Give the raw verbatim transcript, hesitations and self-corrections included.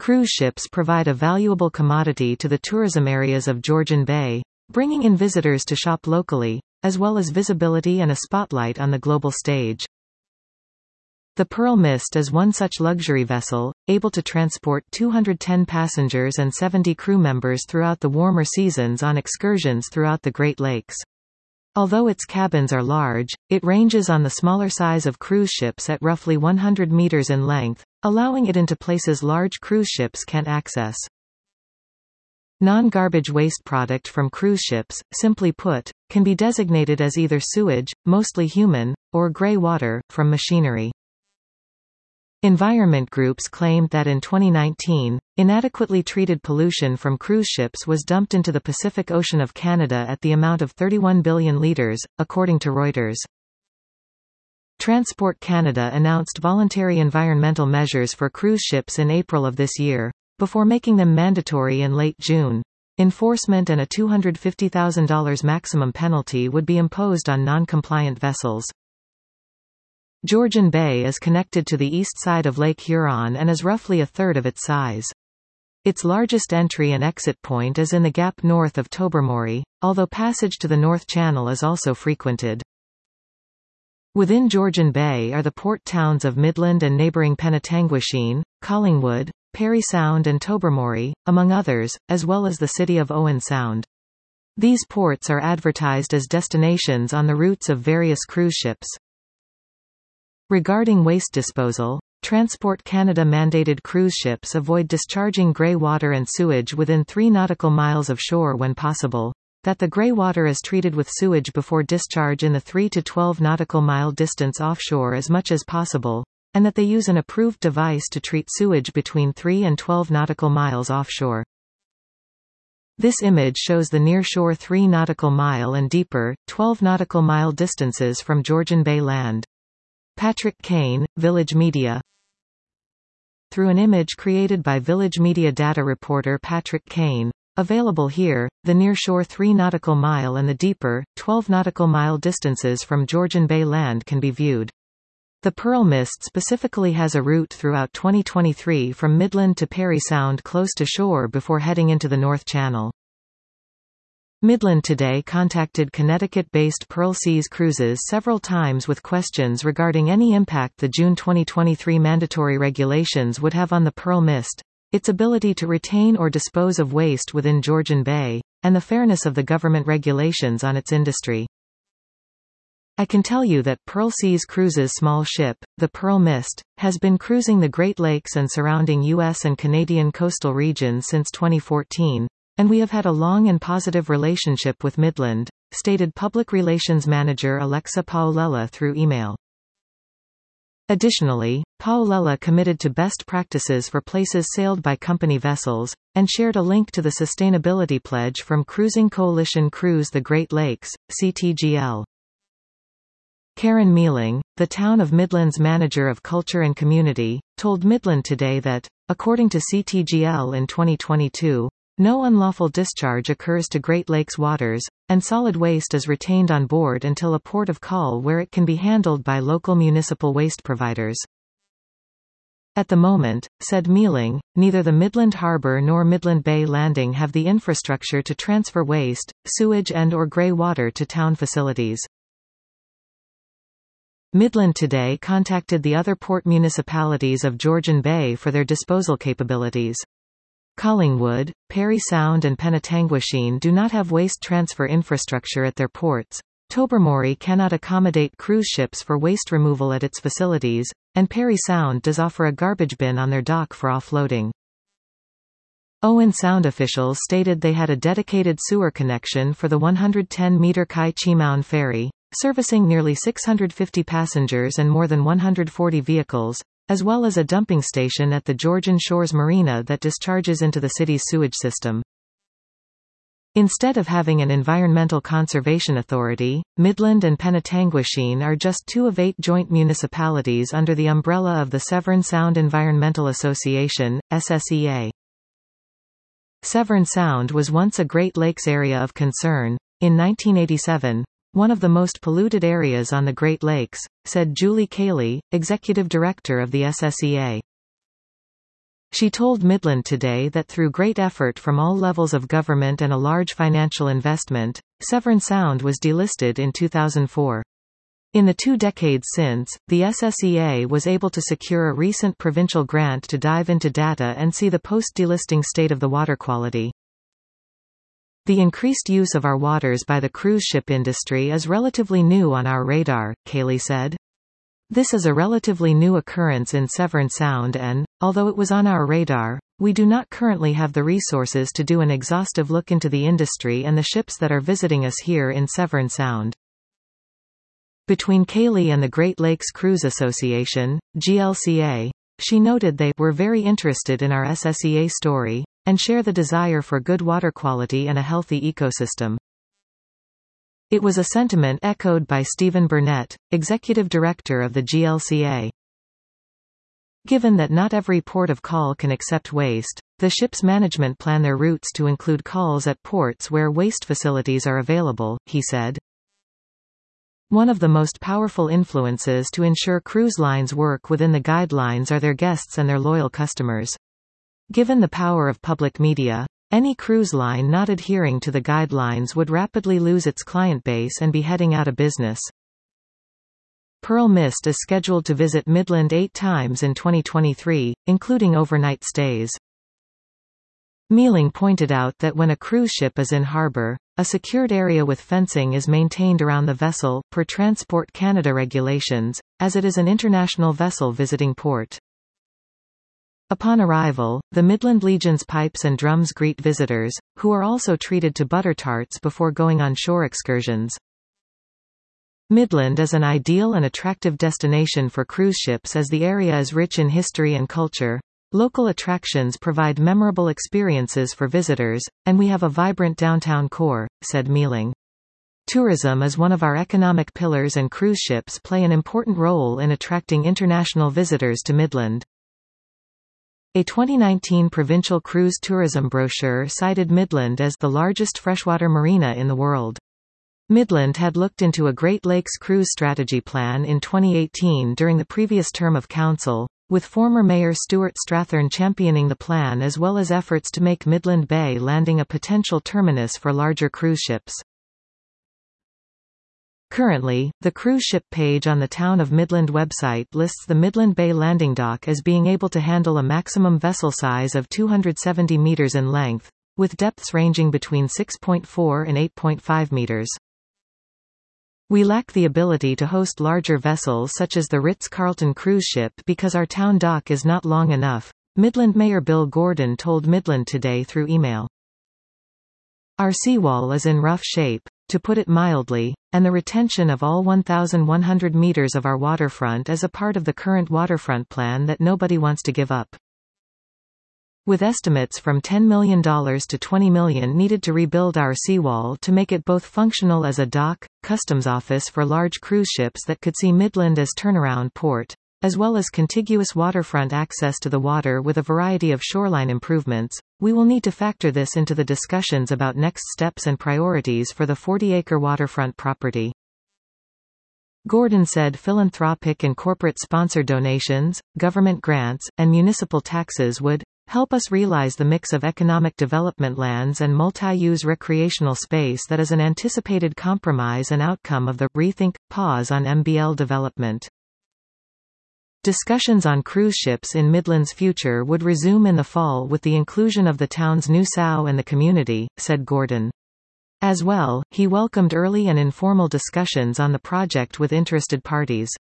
Cruise ships provide a valuable commodity to the tourism areas of Georgian Bay, bringing in visitors to shop locally, as well as visibility and a spotlight on the global stage. The Pearl Mist is one such luxury vessel, able to transport two hundred ten passengers and seventy crew members throughout the warmer seasons on excursions throughout the Great Lakes. Although its cabins are large, it ranges on the smaller size of cruise ships at roughly one hundred meters in length, allowing it into places large cruise ships can't access. Non-garbage waste product from cruise ships, simply put, can be designated as either sewage, mostly human, or grey water, from machinery. Environment groups claimed that in twenty nineteen, inadequately treated pollution from cruise ships was dumped into the Pacific Ocean of Canada at the amount of thirty-one billion litres, according to Reuters. Transport Canada announced voluntary environmental measures for cruise ships in April of this year, before making them mandatory in late June. Enforcement and a two hundred fifty thousand dollars maximum penalty would be imposed on non-compliant vessels. Georgian Bay is connected to the east side of Lake Huron and is roughly a third of its size. Its largest entry and exit point is in the gap north of Tobermory, although passage to the North Channel is also frequented. Within Georgian Bay are the port towns of Midland and neighbouring Penetanguishene, Collingwood, Parry Sound and Tobermory, among others, as well as the city of Owen Sound. These ports are advertised as destinations on the routes of various cruise ships. Regarding waste disposal, Transport Canada mandated cruise ships avoid discharging grey water and sewage within three nautical miles of shore when possible, that the grey water is treated with sewage before discharge in the three to twelve nautical mile distance offshore as much as possible, and that they use an approved device to treat sewage between three and twelve nautical miles offshore. This image shows the near-shore three nautical mile and deeper, twelve nautical mile distances from Georgian Bay land. Patrick Kane, Village Media. Through an image created by Village Media data reporter Patrick Kane, available here, the near-shore three nautical mile and the deeper, twelve nautical mile distances from Georgian Bay land can be viewed. The Pearl Mist specifically has a route throughout twenty twenty-three from Midland to Parry Sound close to shore before heading into the North Channel. Midland Today contacted Connecticut-based Pearl Seas Cruises several times with questions regarding any impact the June twenty twenty-three mandatory regulations would have on the Pearl Mist, its ability to retain or dispose of waste within Georgian Bay, and the fairness of the government regulations on its industry. I can tell you that Pearl Seas Cruises' small ship, the Pearl Mist, has been cruising the Great Lakes and surrounding U S and Canadian coastal regions since twenty fourteen. And we have had a long and positive relationship with Midland, stated Public Relations Manager Alexa Paolella through email. Additionally, Paolella committed to best practices for places sailed by company vessels, and shared a link to the sustainability pledge from Cruising Coalition Cruise the Great Lakes, C T G L. Karen Mealing, the Town of Midland's Manager of Culture and Community, told Midland Today that, according to C T G L in twenty twenty-two, no unlawful discharge occurs to Great Lakes waters, and solid waste is retained on board until a port of call where it can be handled by local municipal waste providers. At the moment, said Mealing, neither the Midland Harbour nor Midland Bay Landing have the infrastructure to transfer waste, sewage and or grey water to town facilities. Midland Today contacted the other port municipalities of Georgian Bay for their disposal capabilities. Collingwood, Parry Sound and Penetanguishene do not have waste transfer infrastructure at their ports. Tobermory cannot accommodate cruise ships for waste removal at its facilities, and Parry Sound does offer a garbage bin on their dock for offloading. Owen Sound officials stated they had a dedicated sewer connection for the one hundred ten meter Kai Chimaun ferry, servicing nearly six hundred fifty passengers and more than one hundred forty vehicles, as well as a dumping station at the Georgian Shores Marina that discharges into the city's sewage system. Instead of having an environmental conservation authority, Midland and Penetanguishene are just two of eight joint municipalities under the umbrella of the Severn Sound Environmental Association, S S E A. Severn Sound was once a Great Lakes area of concern. In nineteen eighty-seven, one of the most polluted areas on the Great Lakes, said Julie Cayley, executive director of the S S E A. She told Midland Today that through great effort from all levels of government and a large financial investment, Severn Sound was delisted in two thousand four. In the two decades since, the S S E A was able to secure a recent provincial grant to dive into data and see the post-delisting state of the water quality. The increased use of our waters by the cruise ship industry is relatively new on our radar, Cayley said. This is a relatively new occurrence in Severn Sound and, although it was on our radar, we do not currently have the resources to do an exhaustive look into the industry and the ships that are visiting us here in Severn Sound. Between Cayley and the Great Lakes Cruise Association, G L C A, she noted they were very interested in our S S E A story, and share the desire for good water quality and a healthy ecosystem. It was a sentiment echoed by Stephen Burnett, Executive Director of the G L C A. Given that not every port of call can accept waste, the ship's management plan their routes to include calls at ports where waste facilities are available, he said. One of the most powerful influences to ensure cruise lines work within the guidelines are their guests and their loyal customers. Given the power of public media, any cruise line not adhering to the guidelines would rapidly lose its client base and be heading out of business. Pearl Mist is scheduled to visit Midland eight times in twenty twenty-three, including overnight stays. Mealing pointed out that when a cruise ship is in harbor, a secured area with fencing is maintained around the vessel, per Transport Canada regulations, as it is an international vessel visiting port. Upon arrival, the Midland Legion's pipes and drums greet visitors, who are also treated to butter tarts before going on shore excursions. Midland is an ideal and attractive destination for cruise ships as the area is rich in history and culture. Local attractions provide memorable experiences for visitors, and we have a vibrant downtown core, said Mealing. Tourism is one of our economic pillars and cruise ships play an important role in attracting international visitors to Midland. A twenty nineteen provincial cruise tourism brochure cited Midland as the largest freshwater marina in the world. Midland had looked into a Great Lakes cruise strategy plan in twenty eighteen during the previous term of council, with former Mayor Stuart Strathern championing the plan as well as efforts to make Midland Bay Landing a potential terminus for larger cruise ships. Currently, the cruise ship page on the Town of Midland website lists the Midland Bay Landing Dock as being able to handle a maximum vessel size of two hundred seventy meters in length, with depths ranging between six point four and eight point five meters. We lack the ability to host larger vessels such as the Ritz-Carlton cruise ship because our town dock is not long enough, Midland Mayor Bill Gordon told Midland Today through email. Our seawall is in rough shape, to put it mildly, and the retention of all one thousand one hundred meters of our waterfront is a part of the current waterfront plan that nobody wants to give up. With estimates from ten million dollars to twenty million dollars needed to rebuild our seawall to make it both functional as a dock, customs office for large cruise ships that could see Midland as turnaround port, as well as contiguous waterfront access to the water with a variety of shoreline improvements, we will need to factor this into the discussions about next steps and priorities for the forty acre waterfront property. Gordon said philanthropic and corporate sponsor donations, government grants, and municipal taxes would help us realize the mix of economic development lands and multi-use recreational space that is an anticipated compromise and outcome of the rethink pause on M B L development. Discussions on cruise ships in Midland's future would resume in the fall with the inclusion of the town's new S O W and the community, said Gordon. As well, he welcomed early and informal discussions on the project with interested parties.